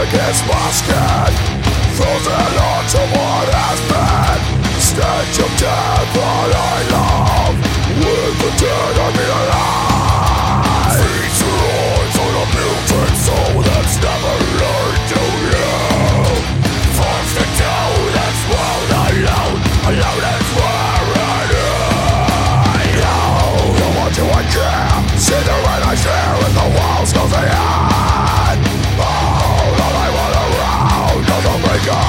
against my skin, frozen onto what has been. Stench of death that I love, with the dead I be alive. Feeds your eyes on a mutant soul that's never learned to live. Forced into this world alone, alone is where it is. How much do I care? See the rain I share as the walls closing in. All I want around doesn't make a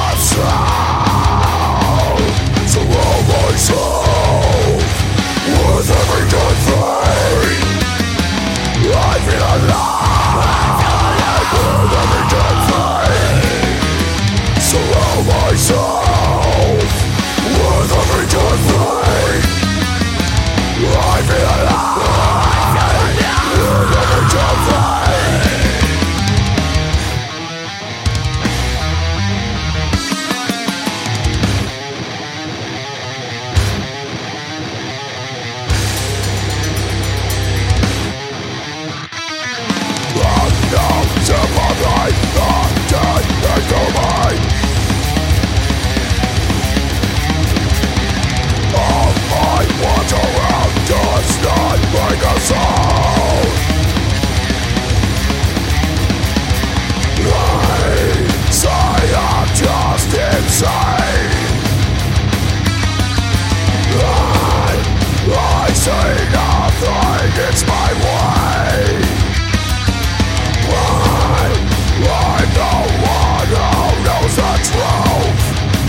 sound. Surround myself with every dead thing. I feel alive with every dead thing. Surround myself with every dead thing. I feel alive with every dead thing. I say nothing, it's my way. I'm the one who knows the truth.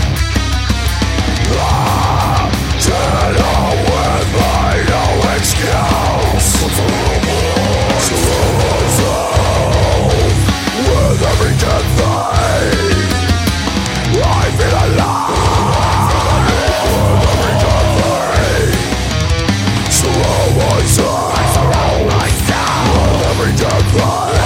Dinner with me, no excuse. Surround myself with every dead thing. I feel alive with every dead thing. Surround myself with every dead thing.